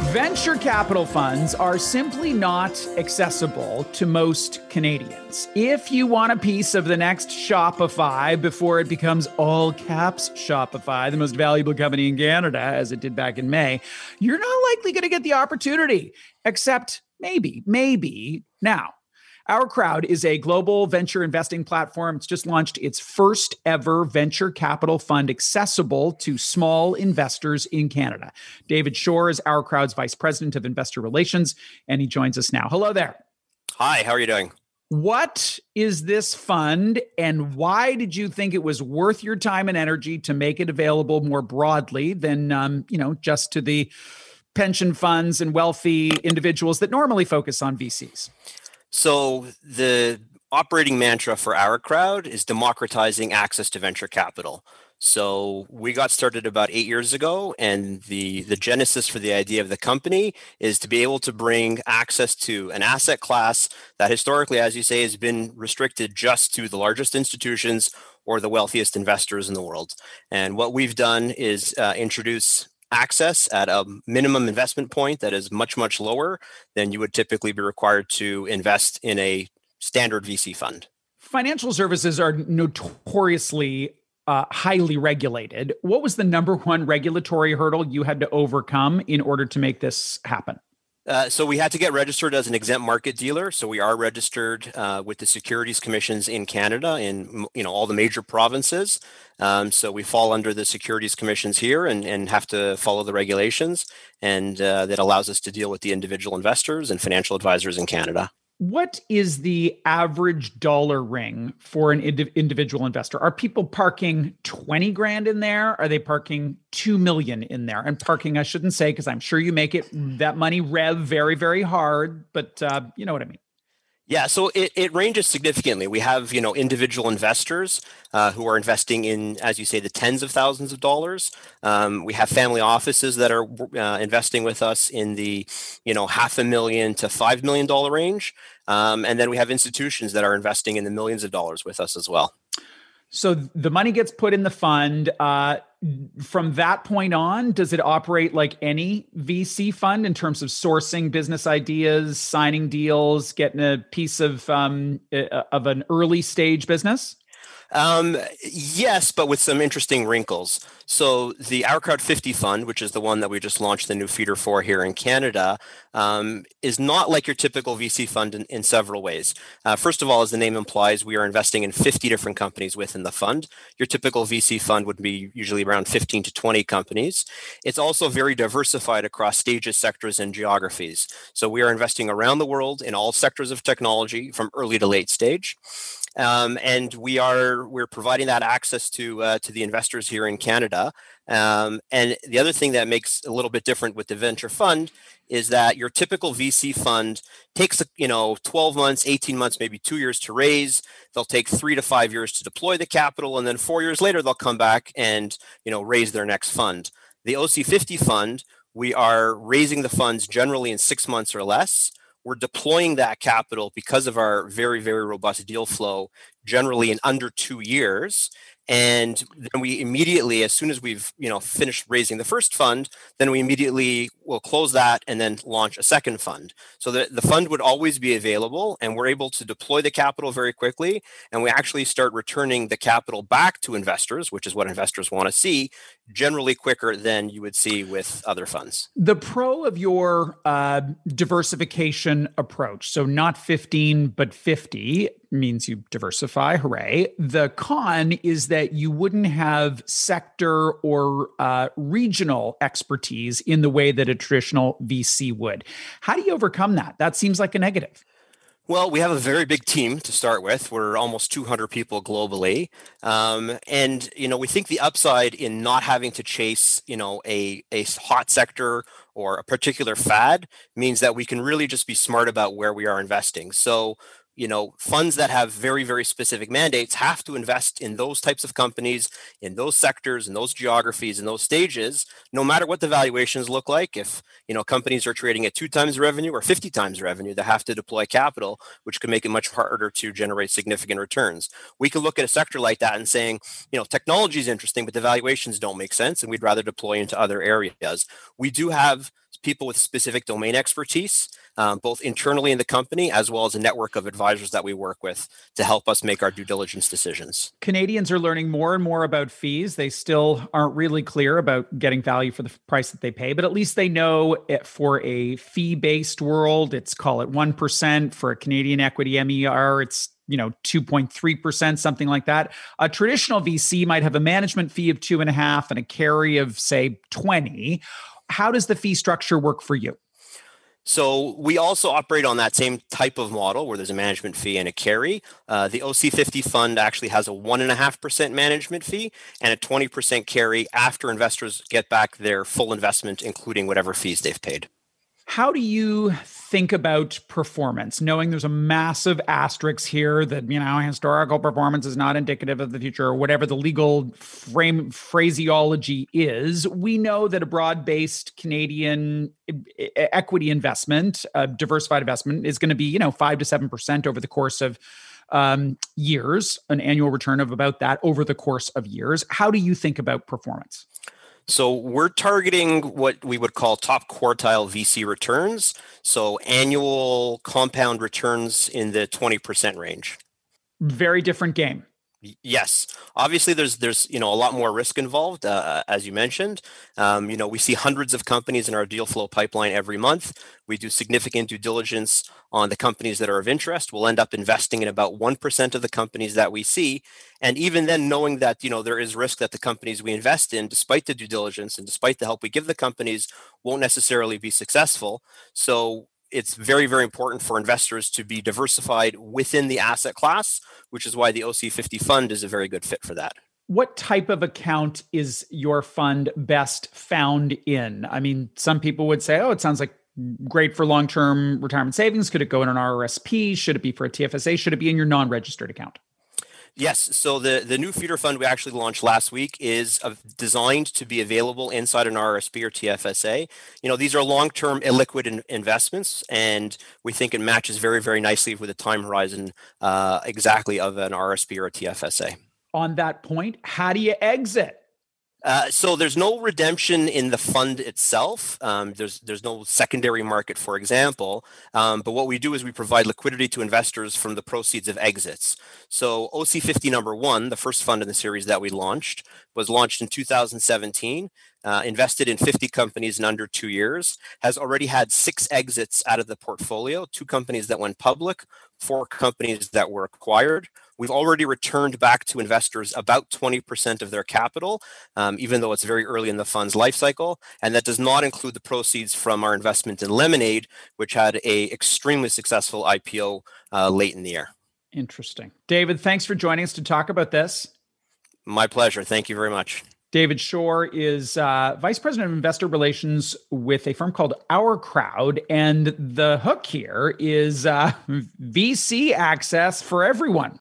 Venture capital funds are simply not accessible to most Canadians. If you want a piece of the next Shopify before it becomes all caps Shopify, the most valuable company in Canada, as it did back in May, you're not likely going to get the opportunity, except maybe now. Our Crowd is a global venture investing platform. It's just launched its first ever venture capital fund accessible to small investors in Canada. David Shore is Our Crowd's Vice President of Investor Relations, and he joins us now. Hello there. Hi, how are you doing? What is this fund, and why did you think it was worth your time and energy to make it available more broadly than, just to the pension funds and wealthy individuals that normally focus on VCs? So the operating mantra for Our Crowd is democratizing access to venture capital. So we got started about 8 years ago, and the genesis for the idea of the company is to be able to bring access to an asset class that historically, as you say, has been restricted just to the largest institutions or the wealthiest investors in the world. And what we've done is introduce access at a minimum investment point that is much, much lower than you would typically be required to invest in a standard VC fund. Financial services are notoriously highly regulated. What was the number one regulatory hurdle you had to overcome in order to make this happen? So we had to get registered as an exempt market dealer. So we are registered with the securities commissions in Canada in all the major provinces. So we fall under the securities commissions here and have to follow the regulations. And that allows us to deal with the individual investors and financial advisors in Canada. What is the average dollar ring for an individual investor? Are people parking 20 grand in there? Are they parking 2 million in there? And parking, I shouldn't say, because I'm sure you make that money rev very, very hard, but you know what I mean. Yeah, so it ranges significantly. We have, individual investors who are investing in, as you say, the tens of thousands of dollars. We have family offices that are investing with us in the, $500,000 to $5 million range. And then we have institutions that are investing in the millions of dollars with us as well. So the money gets put in the fund. From that point on, does it operate like any VC fund in terms of sourcing business ideas, signing deals, getting a piece of an early stage business? Yes, but with some interesting wrinkles. So the Our Crowd 50 fund, which is the one that we just launched the new feeder for here in Canada, is not like your typical VC fund in several ways. First of all, as the name implies, we are investing in 50 different companies within the fund. Your typical VC fund would be usually around 15 to 20 companies. It's also very diversified across stages, sectors, and geographies. So we are investing around the world in all sectors of technology from early to late stage. And we're providing that access to the investors here in Canada. And the other thing that makes a little bit different with the venture fund is that your typical VC fund takes 12 months, 18 months, maybe 2 years to raise. They'll take 3 to 5 years to deploy the capital, and then 4 years later they'll come back and raise their next fund. The OC50 fund, we are raising the funds generally in 6 months or less. We're deploying that capital because of our very, very robust deal flow, generally in under 2 years. And then we immediately, as soon as we've finished raising the first fund, then we immediately will close that and then launch a second fund. So the fund would always be available, and we're able to deploy the capital very quickly. And we actually start returning the capital back to investors, which is what investors want to see, generally quicker than you would see with other funds. The pro of your diversification approach, so not 15, but 50, means you diversify, hooray. The con is that you wouldn't have sector or regional expertise in the way that a traditional VC would. How do you overcome that? That seems like a negative. Well, we have a very big team to start with. We're almost 200 people globally. And we think the upside in not having to chase, a hot sector or a particular fad means that we can really just be smart about where we are investing. So funds that have very, very specific mandates have to invest in those types of companies, in those sectors, in those geographies, in those stages, no matter what the valuations look like. If, companies are trading at 2 times revenue or 50 times revenue, they have to deploy capital, which can make it much harder to generate significant returns. We can look at a sector like that and saying, technology is interesting, but the valuations don't make sense, and we'd rather deploy into other areas. We do have people with specific domain expertise, both internally in the company as well as a network of advisors that we work with to help us make our due diligence decisions. Canadians are learning more and more about fees. They still aren't really clear about getting value for the price that they pay, but at least they know for a fee-based world, it's call it 1%. For a Canadian equity MER, it's 2.3%, something like that. A traditional VC might have a management fee of 2.5 and a carry of say 20. How does the fee structure work for you? So we also operate on that same type of model where there's a management fee and a carry. The OC50 fund actually has a 1.5% management fee and a 20% carry after investors get back their full investment, including whatever fees they've paid. How do you think about performance, knowing there's a massive asterisk here that, historical performance is not indicative of the future, or whatever the legal phraseology is? We know that a broad-based Canadian equity investment, diversified investment, is going to be, 5 to 7% over the course of years, an annual return of about that over the course of years. How do you think about performance? So we're targeting what we would call top quartile VC returns. So annual compound returns in the 20% range. Very different game. Yes, obviously there's a lot more risk involved, as you mentioned. We see hundreds of companies in our deal flow pipeline every month. We do significant due diligence on the companies that are of interest. We'll end up investing in about 1% of the companies that we see, and even then, knowing that there is risk that the companies we invest in, despite the due diligence and despite the help we give the companies, won't necessarily be successful. So it's very, very important for investors to be diversified within the asset class, which is why the OC50 fund is a very good fit for that. What type of account is your fund best found in? I mean, some people would say, it sounds like great for long-term retirement savings. Could it go in an RRSP? Should it be for a TFSA? Should it be in your non-registered account? Yes. So the new feeder fund we actually launched last week is designed to be available inside an RRSP or TFSA. These are long-term illiquid investments, and we think it matches very, very nicely with the time horizon exactly of an RRSP or a TFSA. On that point, how do you exit? So there's no redemption in the fund itself. There's no secondary market, for example. But what we do is we provide liquidity to investors from the proceeds of exits. So OC50 number 1, the first fund in the series that we launched, was launched in 2017, invested in 50 companies in under 2 years, has already had 6 exits out of the portfolio, 2 companies that went public, 4 companies that were acquired. We've already returned back to investors about 20% of their capital, even though it's very early in the fund's life cycle. And that does not include the proceeds from our investment in Lemonade, which had an extremely successful IPO late in the year. Interesting. David, thanks for joining us to talk about this. My pleasure. Thank you very much. David Shore is Vice President of Investor Relations with a firm called Our Crowd. And the hook here is VC access for everyone.